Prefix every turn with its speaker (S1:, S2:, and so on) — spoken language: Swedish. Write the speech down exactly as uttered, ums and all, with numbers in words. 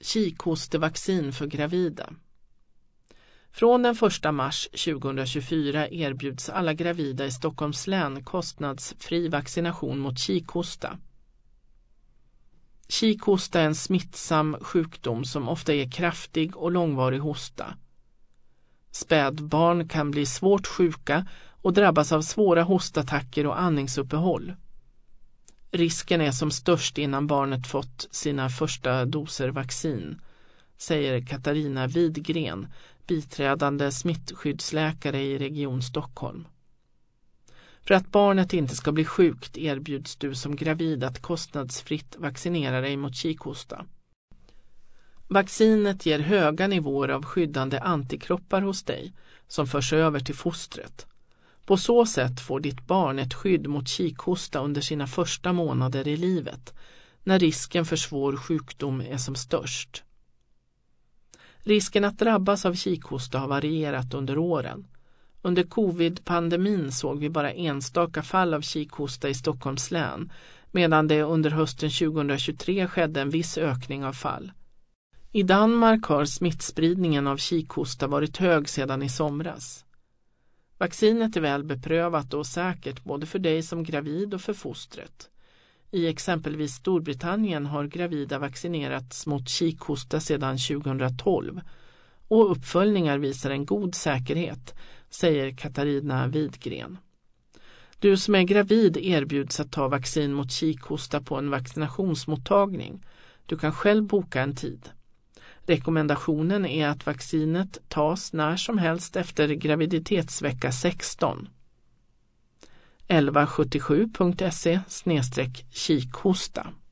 S1: Kikhostevaccin för gravida. Från den första mars tjugohundratjugofyra erbjuds alla gravida i Stockholms län kostnadsfri vaccination mot kikhosta. Kikhosta är en smittsam sjukdom som ofta ger kraftig och långvarig hosta. Spädbarn kan bli svårt sjuka och drabbas av svåra hostattacker och andningsuppehåll. Risken är som störst innan barnet fått sina första doser vaccin, säger Katarina Widgren, biträdande smittskyddsläkare i Region Stockholm. För att barnet inte ska bli sjukt erbjuds du som gravid att kostnadsfritt vaccinera dig mot kikhosta. Vaccinet ger höga nivåer av skyddande antikroppar hos dig som förs över till fostret. På så sätt får ditt barn ett skydd mot kikhosta under sina första månader i livet, när risken för svår sjukdom är som störst. Risken att drabbas av kikhosta har varierat under åren. Under covid-pandemin såg vi bara enstaka fall av kikhosta i Stockholms län, medan det under hösten tjugohundratjugotre skedde en viss ökning av fall. I Danmark har smittspridningen av kikhosta varit hög sedan i somras. Vaccinet är väl beprövat och säkert både för dig som gravid och för fostret. I exempelvis Storbritannien har gravida vaccinerats mot kikhosta sedan tjugohundratolv och uppföljningar visar en god säkerhet, säger Katarina Widgren. Du som är gravid erbjuds att ta vaccin mot kikhosta på en vaccinationsmottagning. Du kan själv boka en tid. Rekommendationen är att vaccinet tas när som helst efter graviditetsvecka sexton. elva sjuttiosju punkt se slash kikhosta